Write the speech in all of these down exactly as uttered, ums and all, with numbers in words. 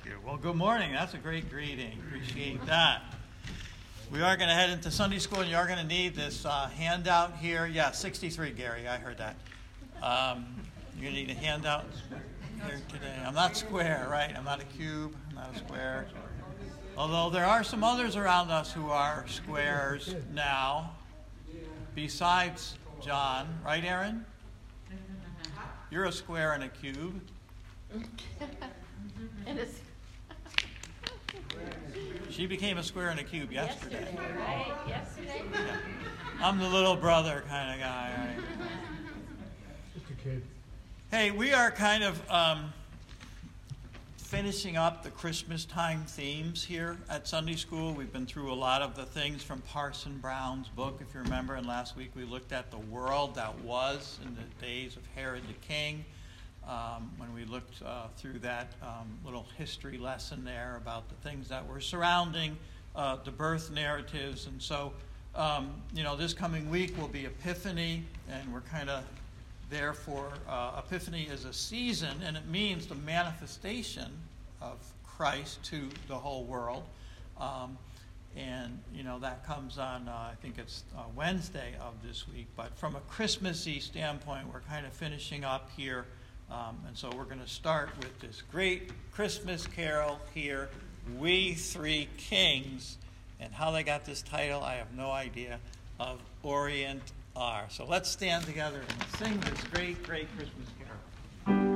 Thank you. Well, good morning. That's a great greeting. Appreciate that. We are going to head into Sunday school, and you are going to need this uh, handout here. Yeah, sixty-three, Gary. I heard that. Um, you're going to need a handout here today. I'm not square, right? I'm not a cube. I'm not a square. Although there are some others around us who are squares now, besides John. Right, Aaron? You're a square and a cube. And it's She became a square and a cube yesterday. yesterday, right? Yesterday. Yeah. I'm the little brother kind of guy. Right? Just a kid. Hey, we are kind of um, finishing up the Christmas time themes here at Sunday School. We've been through a lot of the things from Parson Brown's book, if you remember, and last week we looked at the world that was in the days of Herod the King. Um, when we looked uh, through that um, little history lesson there about the things that were surrounding uh, the birth narratives. And so, um, you know, this coming week will be Epiphany, and we're kind of there for uh, Epiphany is a season, and it means the manifestation of Christ to the whole world. Um, and, you know, that comes on, uh, I think it's uh, Wednesday of this week. But from a Christmassy standpoint, we're kind of finishing up here. Um, and so we're going to start with this great Christmas carol here, We Three Kings. And how they got this title, I have no idea, of Orient Are. So let's stand together and sing this great, great Christmas carol.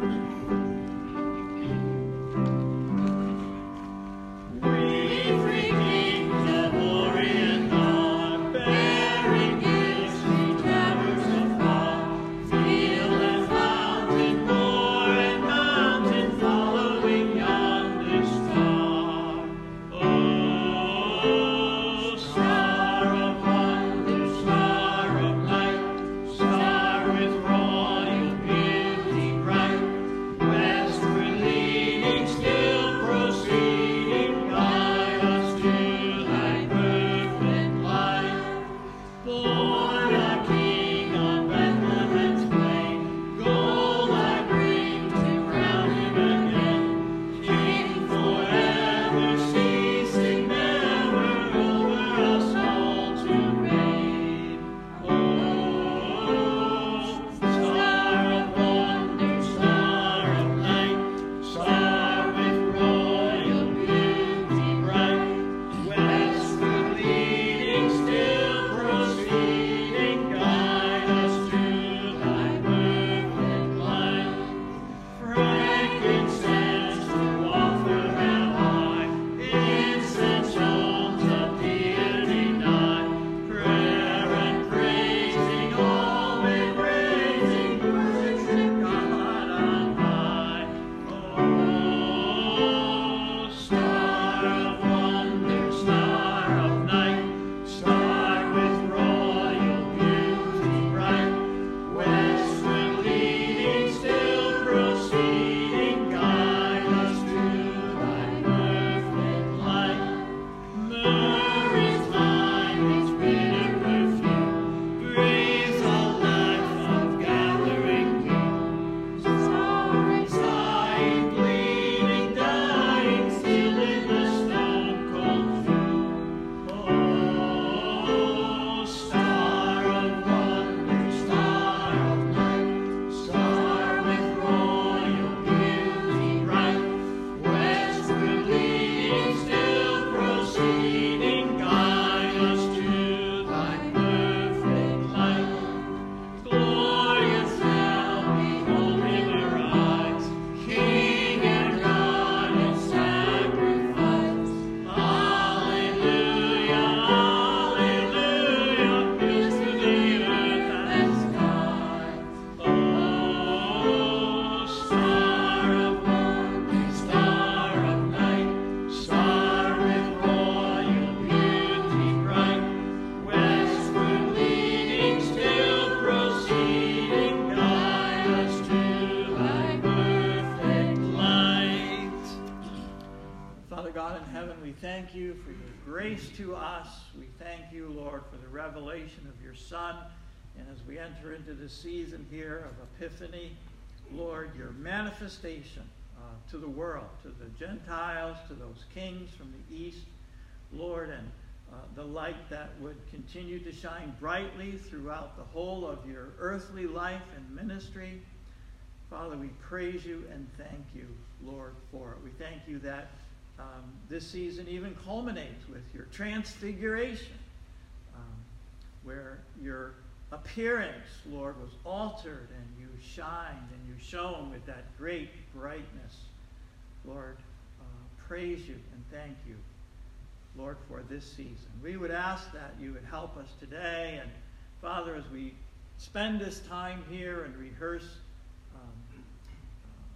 Thank you for your grace to us. We thank you, Lord, for the revelation of your Son. And as we enter into the season here of Epiphany, Lord, your manifestation to the world, to the Gentiles, to those kings from the east, Lord, and uh, the light that would continue to shine brightly throughout the whole of your earthly life and ministry. Father, we praise you and thank you, Lord, for it. We thank you that um, this season even culminates with your transfiguration, um, where your appearance, Lord, was altered and you shined and you shone with that great brightness. Lord, uh, praise you and thank you, Lord, for this season. We would ask that you would help us today. And Father, as we spend this time here and rehearse um, uh,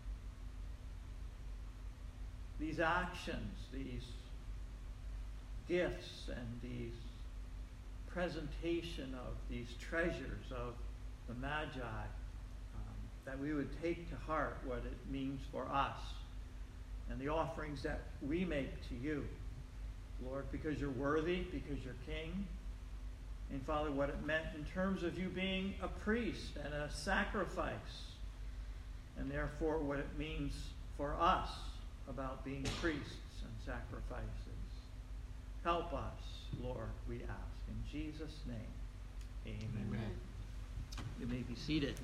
these actions, these gifts, and these presentation of these treasures of the Magi, um, that we would take to heart what it means for us and the offerings that we make to you, Lord, because you're worthy, because you're King. And Father, what it meant in terms of you being a priest and a sacrifice, and therefore what it means for us about being priests and sacrifices. Help us, Lord, we ask. In Jesus' name, amen. Amen. You may be seated.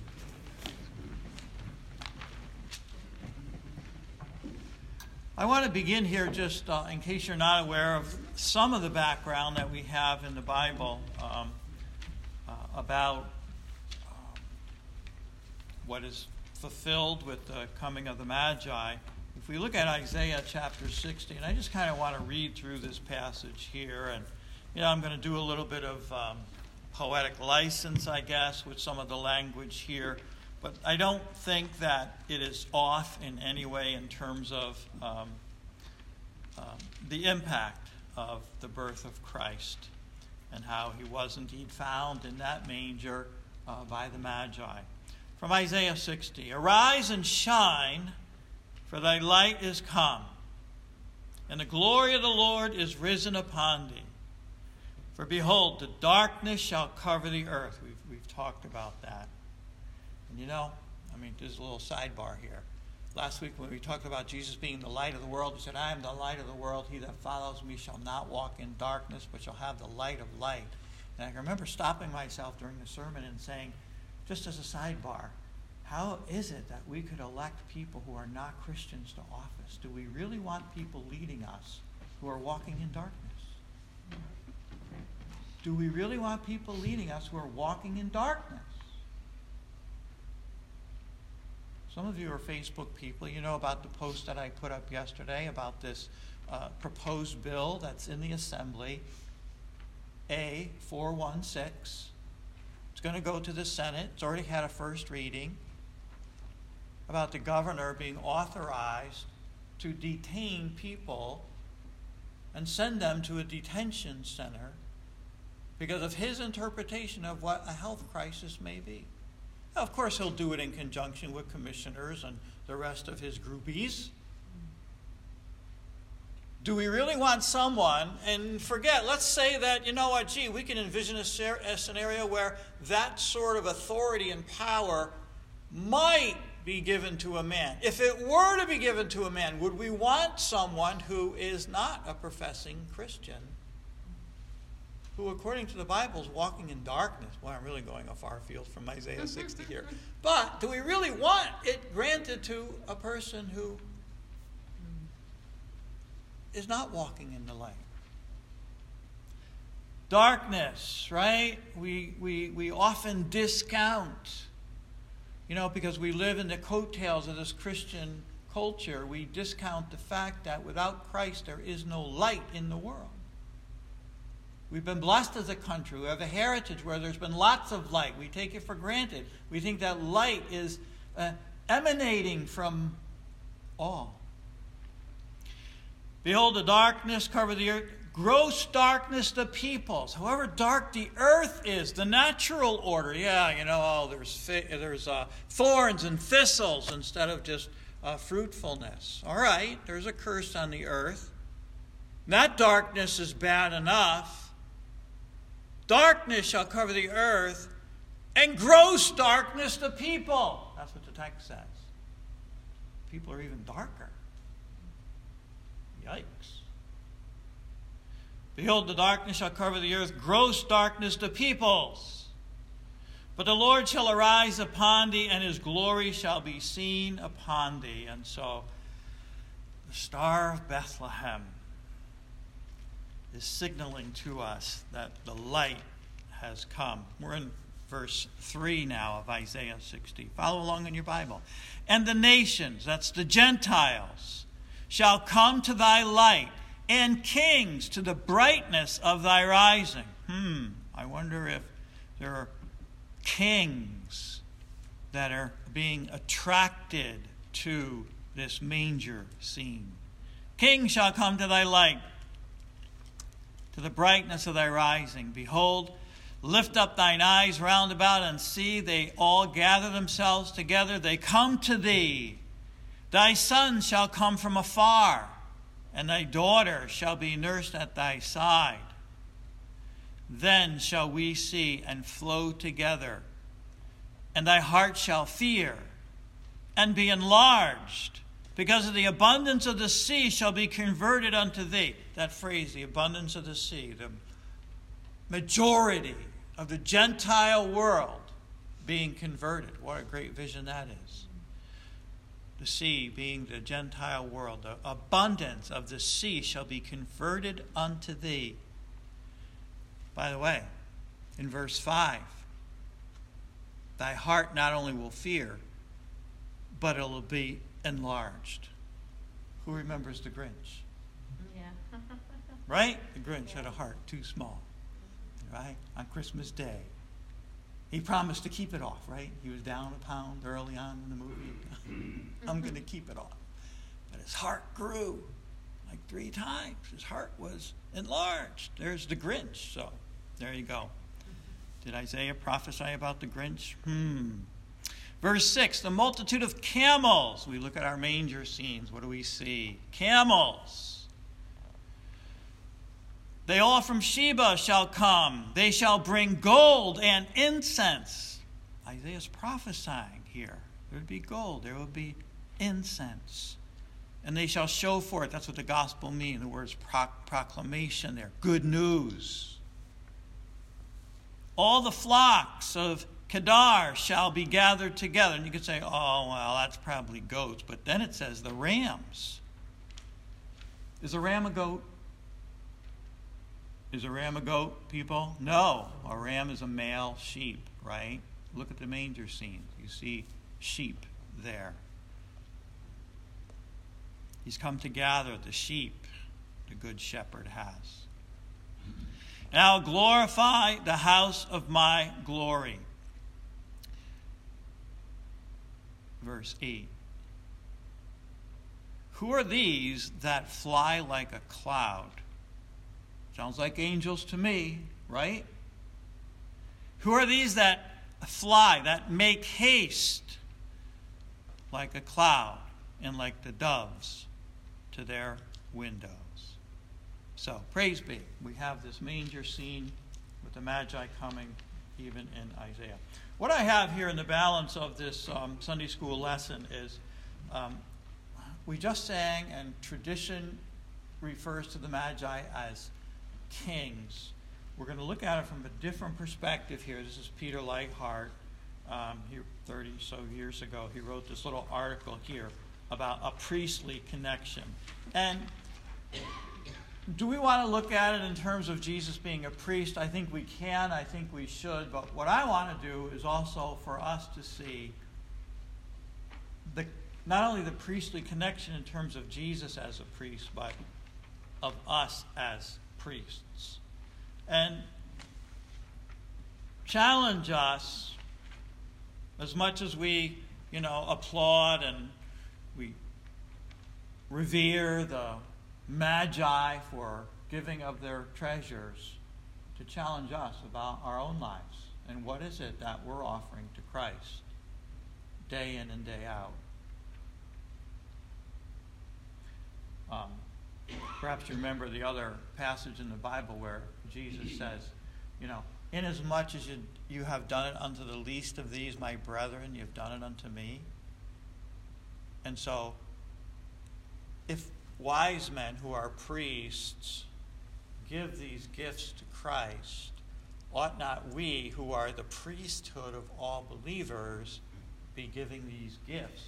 I want to begin here just uh, in case you're not aware of some of the background that we have in the Bible um, uh, about um, what is fulfilled with the coming of the Magi. If we look at Isaiah chapter sixty, and I just kind of want to read through this passage here, and you know, I'm going to do a little bit of um, poetic license, I guess, with some of the language here. But I don't think that it is off in any way in terms of um, um, the impact of the birth of Christ and how he was indeed found in that manger uh, by the Magi. From Isaiah sixty, "Arise and shine, for thy light is come, and the glory of the Lord is risen upon thee. For behold, the darkness shall cover the earth." We've, we've talked about that. And you know, I mean, there's a little sidebar here. Last week when we talked about Jesus being the light of the world, he said, "I am the light of the world. He that follows me shall not walk in darkness, but shall have the light of light." And I remember stopping myself during the sermon and saying, just as a sidebar, how is it that we could elect people who are not Christians to office? Do we really want people leading us who are walking in darkness? Do we really want people leading us who are walking in darkness? Some of you are Facebook people. You know about the post that I put up yesterday about this uh, proposed bill that's in the Assembly, A four one six. It's going to go to the Senate. It's already had a first reading, about the governor being authorized to detain people and send them to a detention center because of his interpretation of what a health crisis may be. Now, of course, he'll do it in conjunction with commissioners and the rest of his groupies. Do we really want someone, and forget, let's say that, you know what, gee, we can envision a, ser- a scenario where that sort of authority and power might be given to a man. If it were to be given to a man, would we want someone who is not a professing Christian, who, according to the Bible, is walking in darkness? Well, I'm really going a far field from Isaiah sixty here. But do we really want it granted to a person who is not walking in the light? Darkness, right? We, we, we often discount, you know, because we live in the coattails of this Christian culture, we discount the fact that without Christ there is no light in the world. We've been blessed as a country. We have a heritage where there's been lots of light. We take it for granted. We think that light is uh, emanating from all. "Behold, the darkness cover the earth, gross darkness the peoples." However dark the earth is, the natural order. Yeah, you know, oh, there's there's uh, thorns and thistles instead of just uh, fruitfulness. All right, there's a curse on the earth. That darkness is bad enough. "Darkness shall cover the earth, and gross darkness the people." That's what the text says. people are even darker. Yikes. Behold, the darkness shall cover the earth, gross darkness to peoples. But the Lord shall arise upon thee, and his glory shall be seen upon thee. And so, the Star of Bethlehem is signaling to us that the light has come. We're in verse three now of Isaiah sixty. Follow along in your Bible. And the nations, that's the Gentiles, shall come to thy light, and kings to the brightness of thy rising. Hmm, I wonder if there are kings that are being attracted to this manger scene. Kings shall come to thy light, to the brightness of thy rising. Behold, lift up thine eyes round about and see, they all gather themselves together. They come to thee. Thy son shall come from afar, and thy daughter shall be nursed at thy side. Then shall we see and flow together, and thy heart shall fear and be enlarged, because of the abundance of the sea shall be converted unto thee. That phrase, the abundance of the sea, the majority of the Gentile world being converted. What a great vision that is. The sea being the Gentile world, the abundance of the sea shall be converted unto thee. By the way, in verse five, thy heart not only will fear, but it will be enlarged. Who remembers the Grinch? Yeah. Right? The Grinch had a heart too small. Right? On Christmas Day. He promised to keep it off, right? He was down a pound early on in the movie. I'm going to keep it off. But his heart grew like three times. His heart was enlarged. There's the Grinch. So there you go. Did Isaiah prophesy about the Grinch? Hmm. Verse six, the multitude of camels. We look at our manger scenes. What do we see? Camels. They all from Sheba shall come. They shall bring gold and incense. Isaiah's prophesying here. There would be gold. There would be incense. And they shall show forth. That's what the gospel means. The word's pro- proclamation there. Good news. All the flocks of Kedar shall be gathered together. And you could say, oh, well, that's probably goats. But then it says the rams. Is a ram a goat? Is a ram a goat, people? No. A ram is a male sheep, right? Look at the manger scene. You see sheep there. He's come to gather the sheep the good shepherd has. And I'll glorify the house of my glory. Verse eight. Who are these that fly like a cloud? Sounds like angels to me, right? Who are these that fly, that make haste like a cloud and like the doves to their windows? So, praise be. We have this manger scene with the Magi coming even in Isaiah. What I have here in the balance of this um, Sunday school lesson is um, we just sang, and tradition refers to the Magi as kings. We're going to look at it from a different perspective here. This is Peter Lightheart. Um, he, thirty so years ago, he wrote this little article here about a priestly connection. And do we want to look at it in terms of Jesus being a priest? I think we can. I think we should. But what I want to do is also for us to see the not only the priestly connection in terms of Jesus as a priest, but of us as priests. And challenge us, as much as we, you know, applaud and we revere the Magi for giving of their treasures, to challenge us about our own lives and what is it that we're offering to Christ day in and day out. Um, perhaps you remember the other passage in the Bible where Jesus says, you know, inasmuch as you, you have done it unto the least of these, my brethren, you've done it unto me. And so, if wise men who are priests give these gifts to Christ, ought not we, who are the priesthood of all believers, be giving these gifts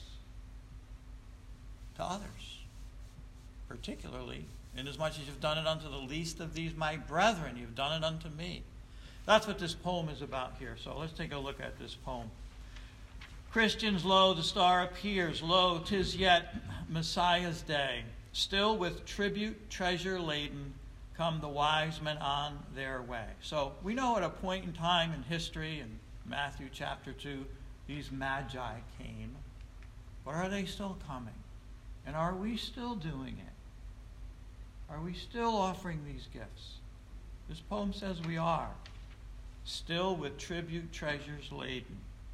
to others? Particularly, inasmuch as you've done it unto the least of these my brethren, you've done it unto me. That's what this poem is about here. So let's take a look at this poem. Christians, lo, the star appears. Lo, 'tis yet Messiah's day. Still with tribute, treasure laden, come the wise men on their way. So we know at a point in time in history, in Matthew chapter two, these magi came. But are they still coming? And are we still doing it? Are we still offering these gifts? This poem says we are. Still with tribute, treasures laden.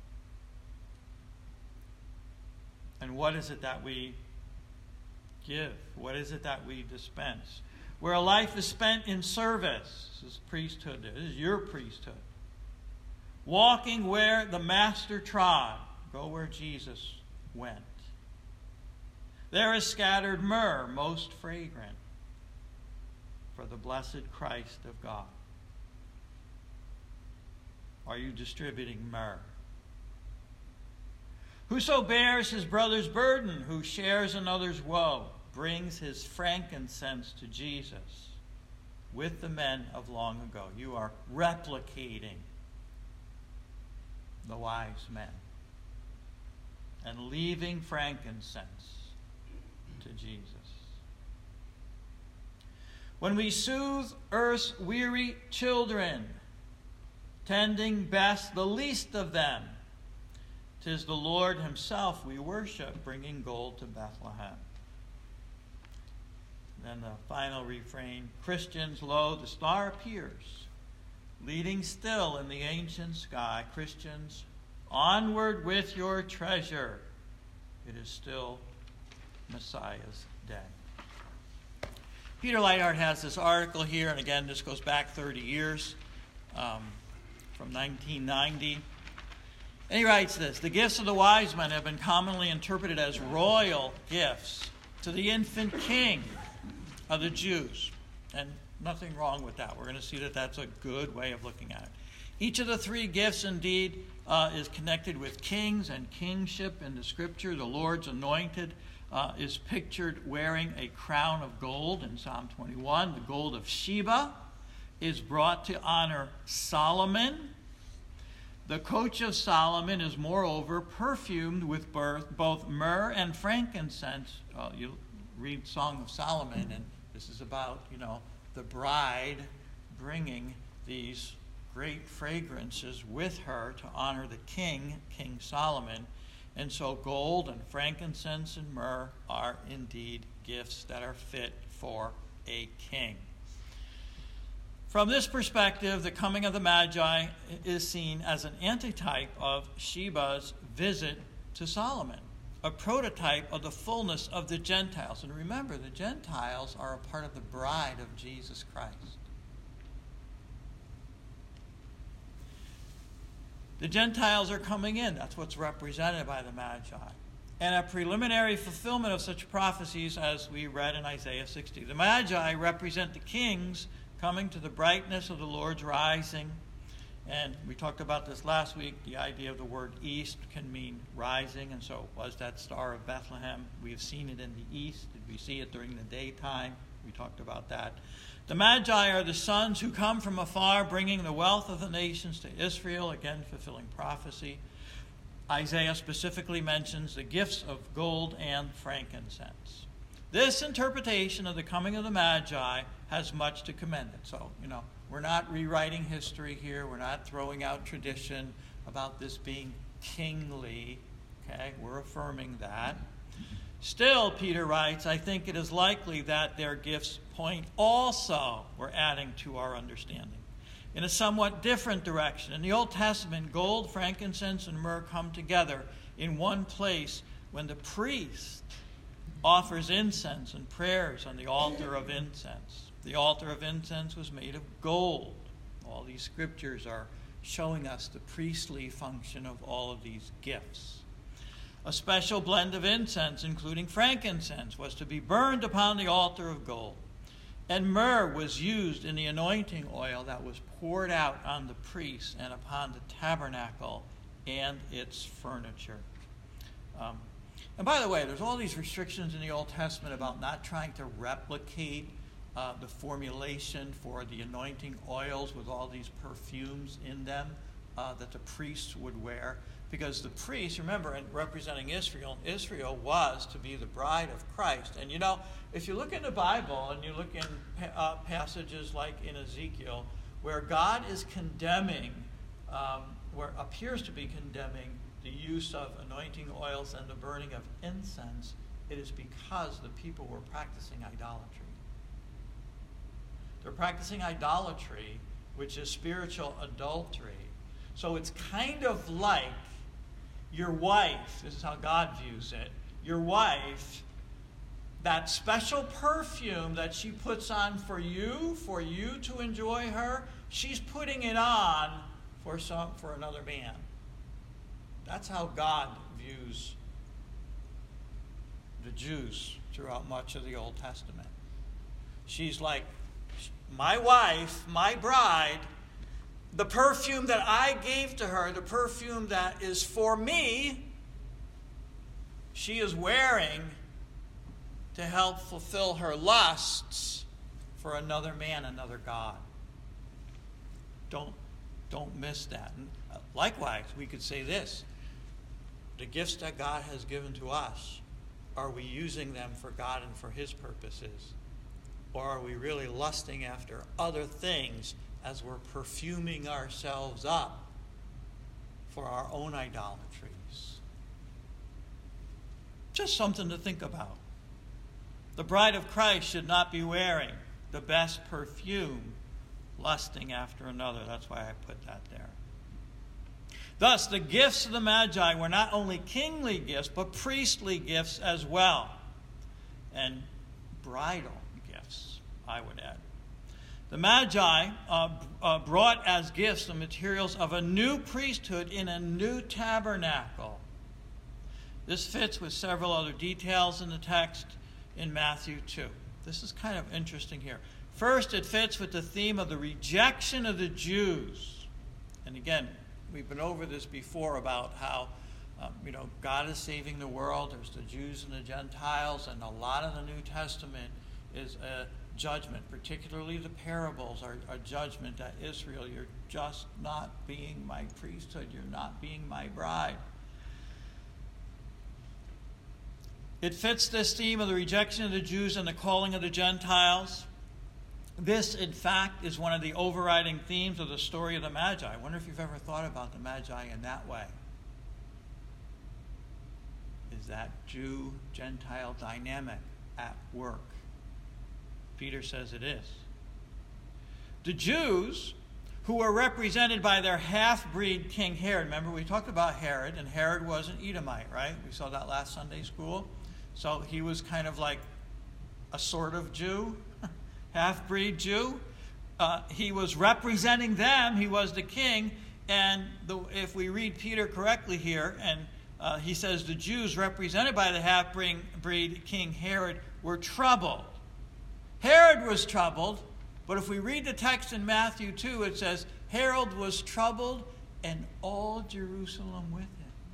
And what is it that we give? What is it that we dispense? Where a life is spent in service. This is priesthood. This is your priesthood. Walking where the Master trod. Go where Jesus went. There is scattered myrrh, most fragrant, for the blessed Christ of God. Are you distributing myrrh? Whoso bears his brother's burden, who shares another's woe, brings his frankincense to Jesus with the men of long ago. You are replicating the wise men and leaving frankincense to Jesus. When we soothe earth's weary children, tending best the least of them, 'tis the Lord himself we worship, bringing gold to Bethlehem. Then the final refrain, Christians, lo, the star appears, leading still in the ancient sky. Christians, onward with your treasure. It is still Messiah's day. Peter Leithart has this article here, and again, this goes back thirty years, um, from nineteen ninety. And he writes this: the gifts of the wise men have been commonly interpreted as royal gifts to the infant king of the Jews. And nothing wrong with that. We're going to see that that's a good way of looking at it. Each of the three gifts, indeed, uh, is connected with kings and kingship in the Scripture. The Lord's anointed uh, is pictured wearing a crown of gold in Psalm twenty-one. The gold of Sheba is brought to honor Solomon. The coach of Solomon is, moreover, perfumed with both myrrh and frankincense. Well, you read Song of Solomon, and this is about, you know, the bride bringing these great fragrances with her to honor the king, King Solomon. And so gold and frankincense and myrrh are indeed gifts that are fit for a king. From this perspective, the coming of the Magi is seen as an antitype of Sheba's visit to Solomon, a prototype of the fullness of the Gentiles. And remember, the Gentiles are a part of the bride of Jesus Christ. The Gentiles are coming in. That's what's represented by the Magi. And a preliminary fulfillment of such prophecies as we read in Isaiah sixty. The Magi represent the kings coming to the brightness of the Lord's rising. And we talked about this last week. The idea of the word east can mean rising. And so it was that star of Bethlehem. We have seen it in the east. Did we see it during the daytime? We talked about that. The Magi are the sons who come from afar, bringing the wealth of the nations to Israel, again fulfilling prophecy. Isaiah specifically mentions the gifts of gold and frankincense. This interpretation of the coming of the Magi has much to commend it. So, you know, we're not rewriting history here. We're not throwing out tradition about this being kingly. Okay, we're affirming that. Still, Peter writes, I think it is likely that their gifts point also, we're adding to our understanding, in a somewhat different direction. In the Old Testament, gold, frankincense, and myrrh come together in one place when the priest offers incense and prayers on the altar of incense. The altar of incense was made of gold. All these scriptures are showing us the priestly function of all of these gifts. A special blend of incense, including frankincense, was to be burned upon the altar of gold. And myrrh was used in the anointing oil that was poured out on the priests and upon the tabernacle and its furniture. Um, and by the way, there's all these restrictions in the Old Testament about not trying to replicate uh, the formulation for the anointing oils with all these perfumes in them uh, that the priests would wear. Because the priests, remember, in representing Israel, Israel was to be the bride of Christ. And you know, if you look in the Bible and you look in uh, passages like in Ezekiel, where God is condemning, um, where appears to be condemning the use of anointing oils and the burning of incense, it is because the people were practicing idolatry. They're practicing idolatry, which is spiritual adultery. So it's kind of like your wife, this is how God views it, your wife, that special perfume that she puts on for you, for you to enjoy her, she's putting it on for some for another man. That's how God views the Jews throughout much of the Old Testament. She's like, my wife, my bride, the perfume that I gave to her, the perfume that is for me, she is wearing to help fulfill her lusts for another man, another god. Don't, don't miss that. And likewise, we could say this. The gifts that God has given to us, are we using them for God and for His purposes? Or are we really lusting after other things as we're perfuming ourselves up for our own idolatries? Just something to think about. The bride of Christ should not be wearing the best perfume, lusting after another. That's why I put that there. Thus, the gifts of the Magi were not only kingly gifts, but priestly gifts as well. And bridal gifts, I would add. The Magi uh, uh, brought as gifts the materials of a new priesthood in a new tabernacle. This fits with several other details in the text in Matthew two. This is kind of interesting here. First, it fits with the theme of the rejection of the Jews. And again, we've been over this before about how um, you know, God is saving the world. There's the Jews and the Gentiles, and a lot of the New Testament is a judgment, particularly the parables are a judgment that Israel, you're just not being my priesthood, you're not being my bride. It fits this theme of the rejection of the Jews and the calling of the Gentiles. This, in fact, is one of the overriding themes of the story of the Magi. I wonder if you've ever thought about the Magi in that way. Is that Jew-Gentile dynamic at work? Peter says it is. The Jews, who were represented by their half-breed King Herod. Remember, we talked about Herod, and Herod was an Edomite, right? We saw that last Sunday school. So he was kind of like a sort of Jew, half-breed Jew. Uh, he was representing them. He was the king. And the, if we read Peter correctly here, and uh, he says the Jews represented by the half-breed King Herod were troubled. Herod was troubled, but if we read the text in Matthew two, it says, Herod was troubled and all Jerusalem with him.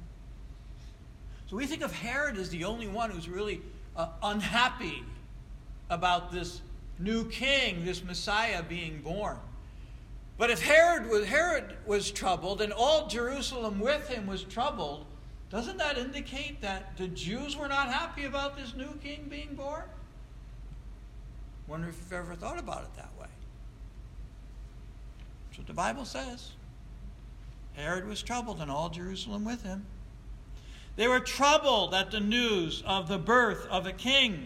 So we think of Herod as the only one who's really uh, unhappy about this new king, this Messiah being born. But if Herod was, Herod was troubled and all Jerusalem with him was troubled, doesn't that indicate that the Jews were not happy about this new king being born? Wonder if you've ever thought about it that way. That's what the Bible says. Herod was troubled and all Jerusalem with him. They were troubled at the news of the birth of a king.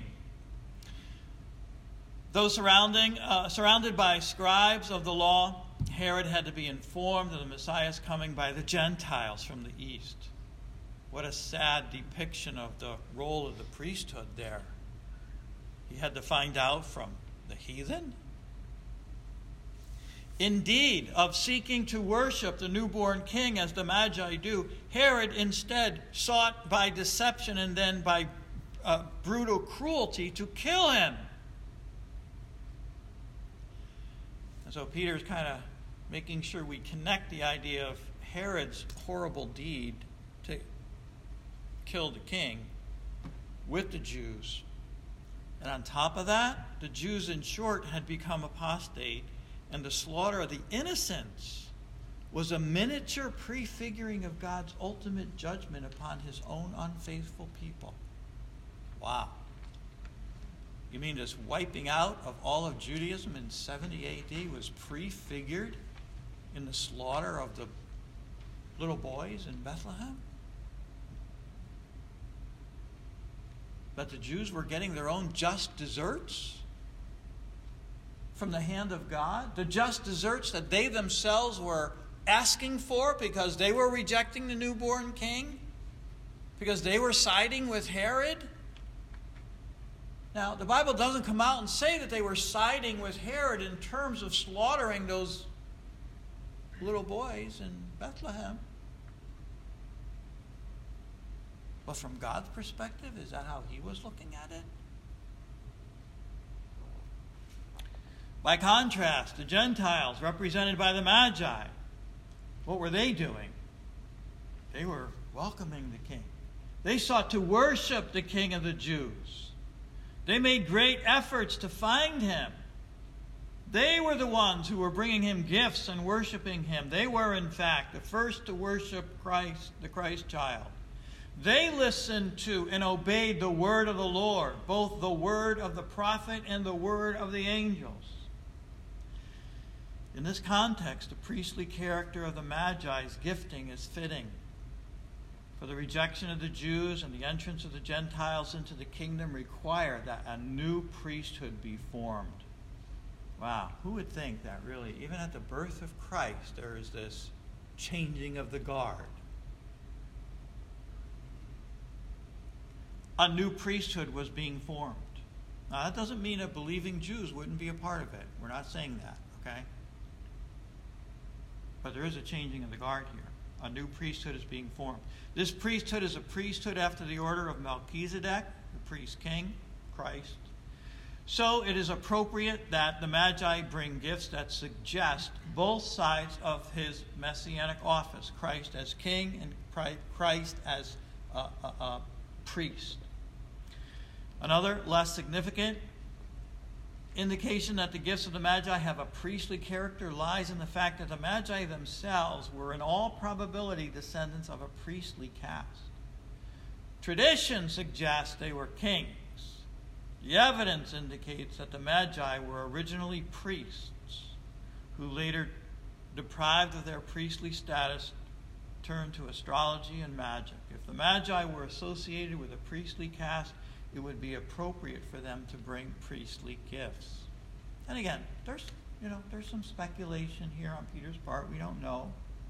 Though surrounding, uh, surrounded by scribes of the law, Herod had to be informed of the Messiah's coming by the Gentiles from the east. What a sad depiction of the role of the priesthood there. He had to find out from the heathen. Indeed, of seeking to worship the newborn king as the Magi do, Herod instead sought by deception and then by uh, brutal cruelty to kill him. And so Peter's kind of making sure we connect the idea of Herod's horrible deed to kill the king with the Jews. And on top of that, the Jews, in short, had become apostate, and the slaughter of the innocents was a miniature prefiguring of God's ultimate judgment upon his own unfaithful people. Wow. You mean this wiping out of all of Judaism in seventy A D was prefigured in the slaughter of the little boys in Bethlehem? That the Jews were getting their own just desserts from the hand of God? The just desserts that they themselves were asking for because they were rejecting the newborn king? Because they were siding with Herod? Now, the Bible doesn't come out and say that they were siding with Herod in terms of slaughtering those little boys in Bethlehem. But from God's perspective, is that how he was looking at it? By contrast, the Gentiles, represented by the Magi, what were they doing? They were welcoming the king. They sought to worship the King of the Jews. They made great efforts to find him. They were the ones who were bringing him gifts and worshiping him. They were, in fact, the first to worship Christ, the Christ child. They listened to and obeyed the word of the Lord, both the word of the prophet and the word of the angels. In this context, the priestly character of the Magi's gifting is fitting. For the rejection of the Jews and the entrance of the Gentiles into the kingdom require that a new priesthood be formed. Wow, who would think that really, even at the birth of Christ, there is this changing of the guard? A new priesthood was being formed. Now, that doesn't mean that believing Jews wouldn't be a part of it. We're not saying that, okay? But there is a changing of the guard here. A new priesthood is being formed. This priesthood is a priesthood after the order of Melchizedek, the priest king, Christ. So it is appropriate that the Magi bring gifts that suggest both sides of his messianic office, Christ as king and Christ as a, a, a priest. Another less significant indication that the gifts of the Magi have a priestly character lies in the fact that the Magi themselves were in all probability descendants of a priestly caste. Tradition suggests they were kings. The evidence indicates that the Magi were originally priests who later, deprived of their priestly status, turned to astrology and magic. If the Magi were associated with a priestly caste, it would be appropriate for them to bring priestly gifts. And again, there's, you know, there's some speculation here on Peter's part. We don't know.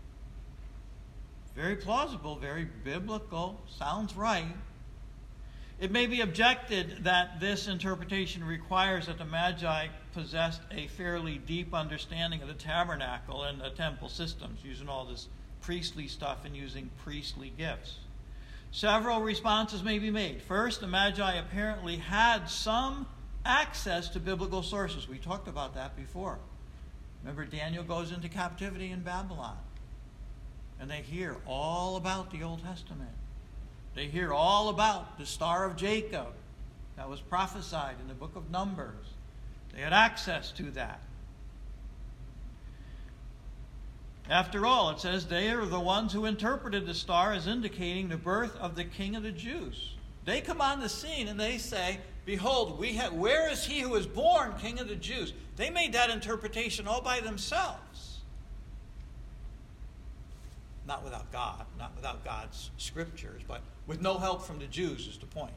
Very plausible, very biblical, sounds right. It may be objected that this interpretation requires that the Magi possessed a fairly deep understanding of the tabernacle and the temple systems, using all this priestly stuff and using priestly gifts. Several responses may be made. First, the Magi apparently had some access to biblical sources. We talked about that before. Remember, Daniel goes into captivity in Babylon, and they hear all about the Old Testament. They hear all about the Star of Jacob that was prophesied in the book of Numbers. They had access to that. After all, it says they are the ones who interpreted the star as indicating the birth of the King of the Jews. They come on the scene and they say, behold, we have, where is he who was born King of the Jews? They made that interpretation all by themselves. Not without God, not without God's scriptures, but with no help from the Jews is the point.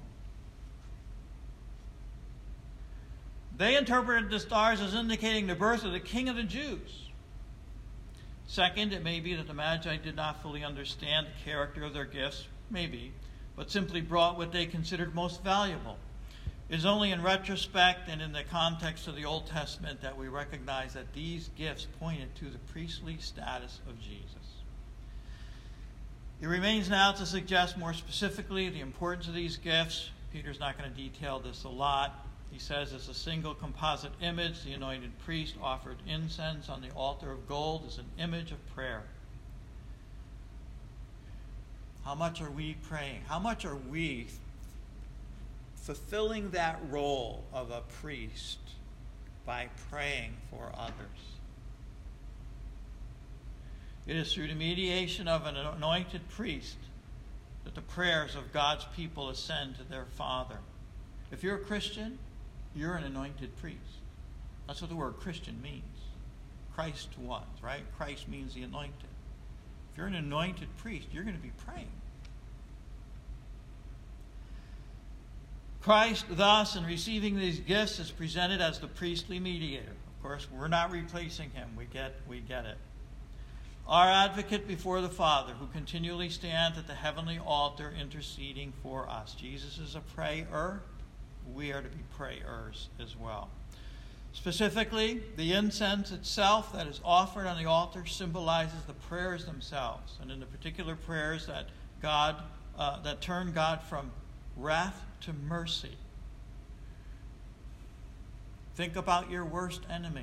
They interpreted the stars as indicating the birth of the King of the Jews. Second, it may be that the Magi did not fully understand the character of their gifts, maybe, but simply brought what they considered most valuable. It is only in retrospect and in the context of the Old Testament that we recognize that these gifts pointed to the priestly status of Jesus. It remains now to suggest more specifically the importance of these gifts. Peter's not going to detail this a lot. He says it's a single composite image. The anointed priest offered incense on the altar of gold as an image of prayer. How much are we praying? How much are we fulfilling that role of a priest by praying for others? It is through the mediation of an anointed priest that the prayers of God's people ascend to their Father. If you're a Christian, you're an anointed priest. That's what the word Christian means. Christ was, right? Christ means the anointed. If you're an anointed priest, you're going to be praying. Christ, thus, in receiving these gifts, is presented as the priestly mediator. Of course, we're not replacing him. We get, we get it. Our advocate before the Father, who continually stands at the heavenly altar interceding for us. Jesus is a prayer. We are to be prayers as well. Specifically, the incense itself that is offered on the altar symbolizes the prayers themselves, and in the particular prayers that God uh, that turn God from wrath to mercy. Think about your worst enemy.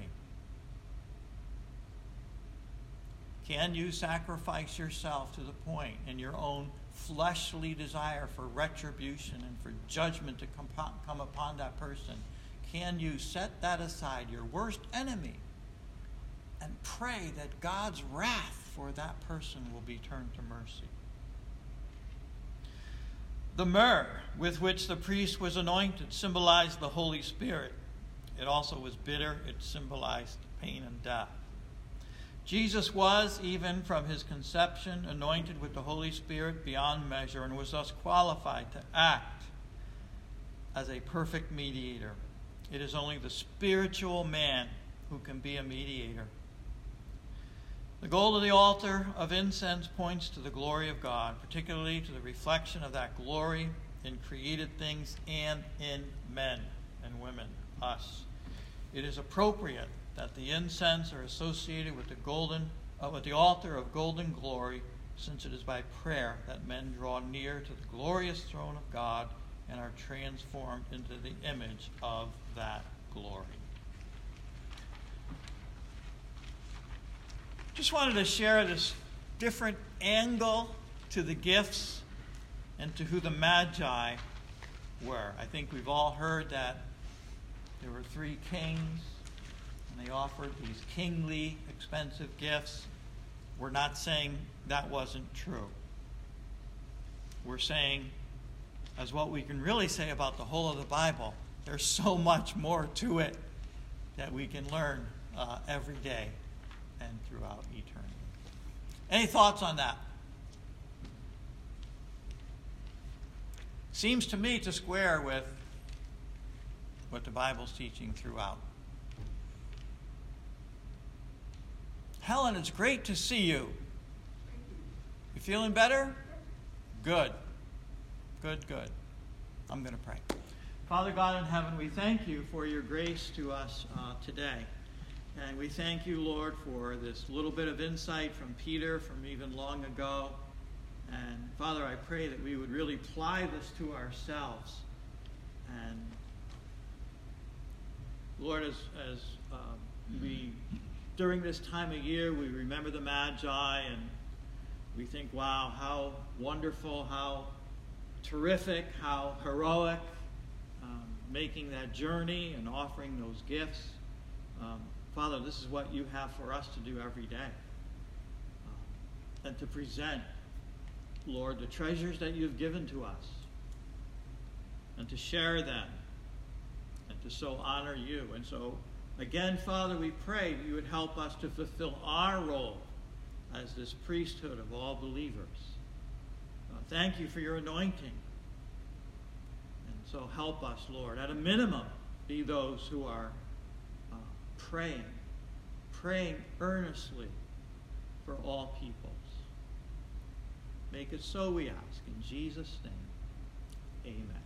Can you sacrifice yourself to the point in your own fleshly desire for retribution and for judgment to come, come upon that person? Can you set that aside, your worst enemy, and pray that God's wrath for that person will be turned to mercy? The myrrh with which the priest was anointed symbolized the Holy Spirit. It also was bitter. It symbolized pain and death. Jesus was, even from his conception, anointed with the Holy Spirit beyond measure and was thus qualified to act as a perfect mediator. It is only the spiritual man who can be a mediator. The gold of the altar of incense points to the glory of God, particularly to the reflection of that glory in created things and in men and women, us. It is appropriate that the incense are associated with the golden, uh, with the altar of golden glory, since it is by prayer that men draw near to the glorious throne of God and are transformed into the image of that glory. Just wanted to share this different angle to the gifts and to who the Magi were. I think we've all heard that there were three kings, and they offered these kingly, expensive gifts. We're not saying that wasn't true. We're saying, as what we can really say about the whole of the Bible, there's so much more to it that we can learn uh, every day and throughout eternity. Any thoughts on that? Seems to me to square with what the Bible's teaching throughout. Helen, it's great to see you. You feeling better? Good. Good, good. I'm going to pray. Father God in heaven, we thank you for your grace to us uh, today. And we thank you, Lord, for this little bit of insight from Peter from even long ago. And Father, I pray that we would really apply this to ourselves. And Lord, as, as um, we, during this time of year, we remember the Magi and we think, wow, how wonderful, how terrific, how heroic, um, making that journey and offering those gifts. Um, Father, this is what you have for us to do every day. Uh, and to present, Lord, the treasures that you've given to us. And to share them. And to so honor you. And so, again, Father, we pray you would help us to fulfill our role as this priesthood of all believers. Uh, thank you for your anointing. And so help us, Lord. At a minimum, be those who are praying, praying earnestly for all peoples. Make it so, we ask. In Jesus' name, amen.